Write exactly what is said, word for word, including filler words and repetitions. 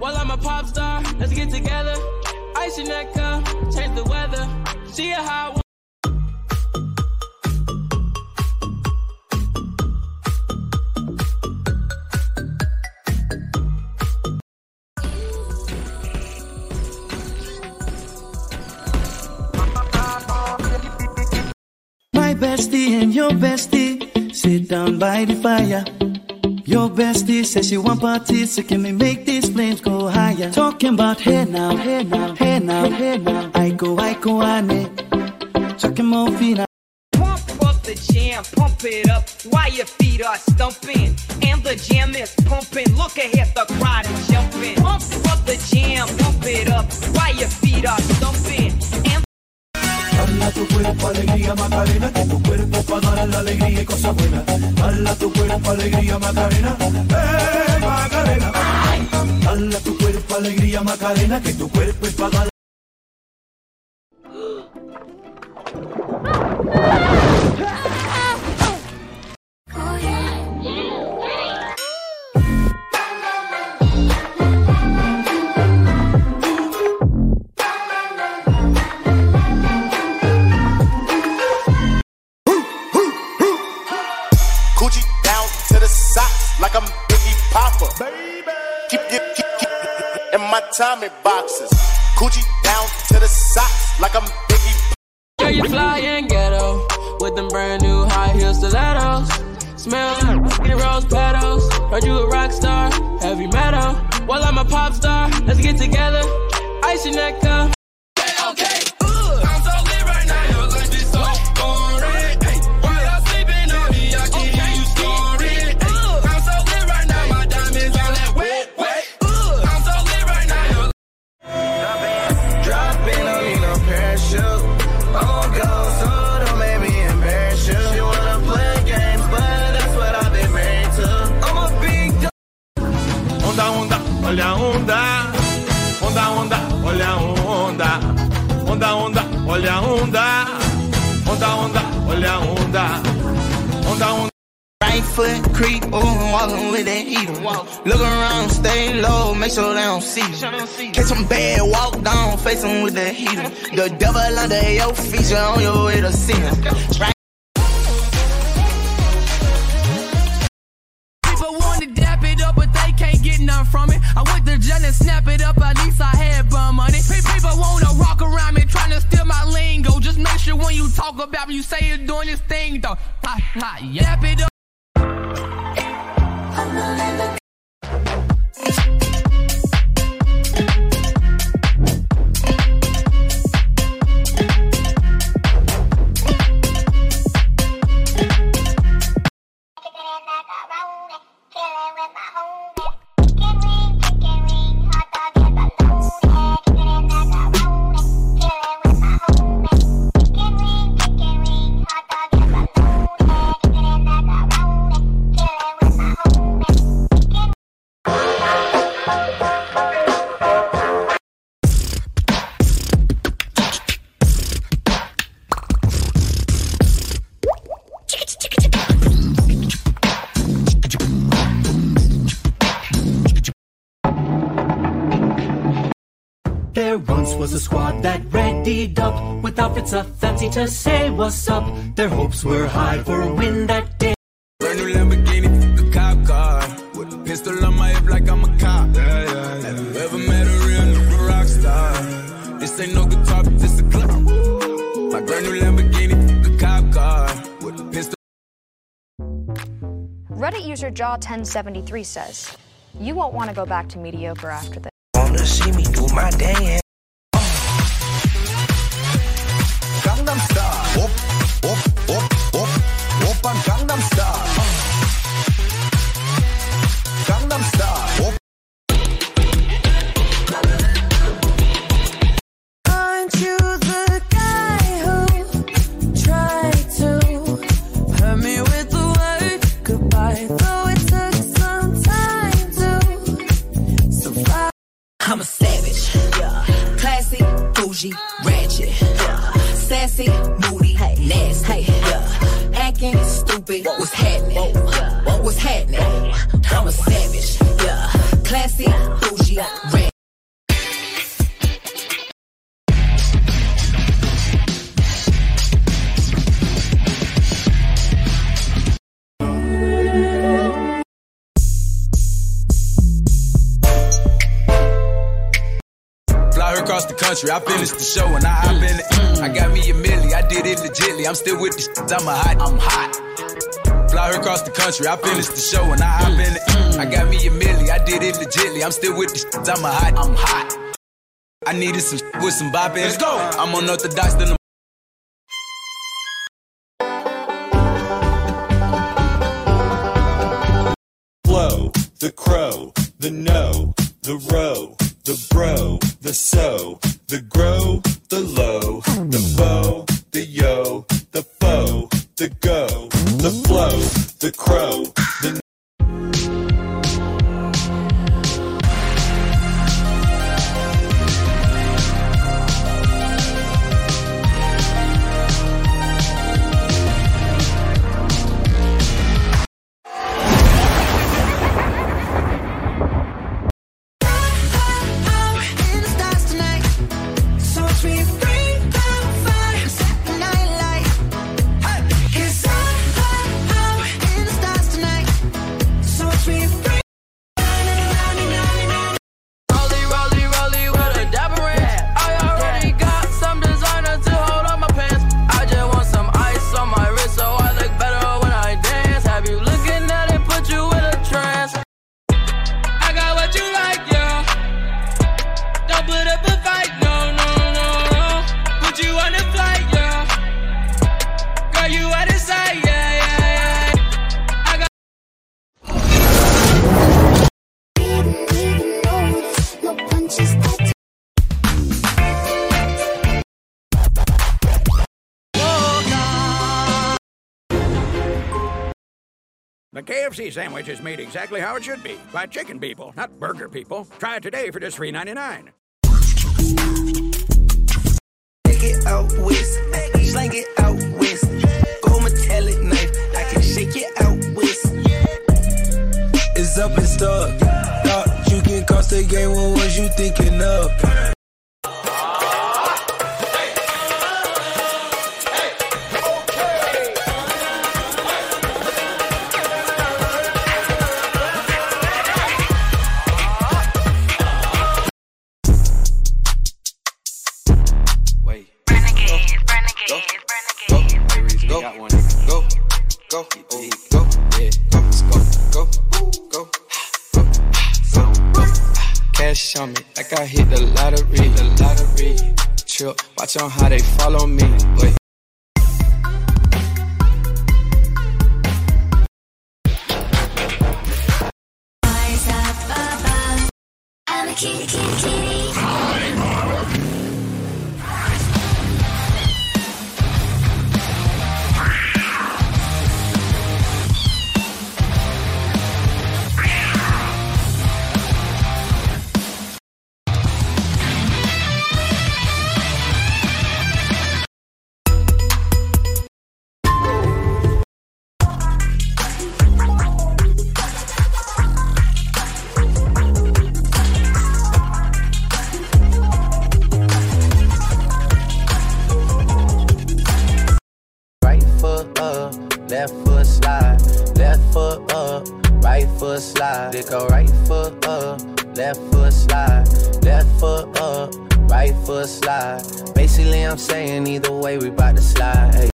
Well, I'm a pop star, let's get together. Ice your neck up, change the weather. See a hot one. My bestie and your bestie sit down by the fire. Your bestie says she want parties, so can we make these flames go higher? Talking about hey now, hey now, hey now, hey now. I go, I go, ane. Chucking more feet. Pump up the jam, pump it up while your feet are stumping. And the jam is pumping. Look ahead, the crowd is jumping. Pump up the jam, pump it up while your feet are stumping. And Dala tu cuerpo alegría Macarena, que tu cuerpo pa' dar la alegría y cosas buenas. Dala tu cuerpo alegría Macarena, eh Macarena. Dala tu cuerpo alegría Macarena, que tu cuerpo es pa' dar. Like I'm Biggie Popper, baby. Keep, keep, keep, keep in my Tommy boxes. Coochie down to the socks, like I'm Biggie. Girl, you fly and ghetto with them brand new high heel stilettos. Smell like rose petals. Heard you a rock star, heavy metal. Well, I'm a pop star, let's get together. Ice your neck up. Okay, okay. Olha a onda, onda, onda, olha a onda, onda, onda, olha a onda, onda, onda, olha a onda, onda, onda. Right foot creep, ooh, walking with that heater. Look around, stay low, make sure they don't see you. Catch them bad, walk down, face them with the heater. The devil under your feet, you're on your way to see him. Right. People want to dap it up, but they can't get none from it. I went to jail and snap it up, at least I had bum money. People want to rock around me, trying to steal my lingo. Just make sure when you talk about me, you say you're doing this thing, though. Ha, ha, yap it up. There once was a squad that readied up with outfits so fancy to say what's up. Their hopes were high for a win that day. Brand new Lamborghini, a cop car with a pistol on my hip like I'm a cop. Yeah, yeah, yeah. Have you ever met a real nigga rock star? This ain't no guitar, but this a club. My brand new Lamborghini, a cop car with a pistol. Reddit user Jaw ten seventy-three says, "You won't want to go back to mediocre after this." Wanna see me do my dance? Gangnam Style. Op, op, op, op, oppan Gangnam Style. Gangnam Style. Op. Aren't you the guy who tried to hurt me with the word goodbye? Though it took some time to survive. I'm a savage, yeah. Classy, bougie, ratchet, yeah. Sassy, moody, hey. Nasty, yeah. Acting stupid, what's happening? Whoa. What's happening? I'm a savage, yeah. Classy, bougie, ratchet. across the country, I finished the show and I hop in it. I got me a milli, I did it legitly. I'm still with the shit, I'm a hot, I'm hot. Fly her across the country, I finished the show and I hop in it. I got me a milli, I did it legitly. I'm still with the shit, I'm a hot, I'm hot. I needed some shit with some bop in it. Let's go. I'm unorthodox than the flow, the crow, the no, the row, the bro, the so, the grow, the low, the bow, the yo, the foe, the go, the flow, the crow, the The K F C sandwich is made exactly how it should be, by chicken people, not burger people. Try it today for just three ninety-nine. Take it out west, slang it out west. Go metallic knife, I can shake it out west. It's up in stock. Thought you can cost the game, what was you thinking of? Cash on me, like I hit the lottery, the lottery. Trip, watch on how they follow me. Wait. I'm a kitty, kitty, kitty. Left foot slide, left foot up, right foot slide. It go right foot up, left foot slide, left foot up, right foot slide. Basically, I'm saying either way we bout to slide. Hey.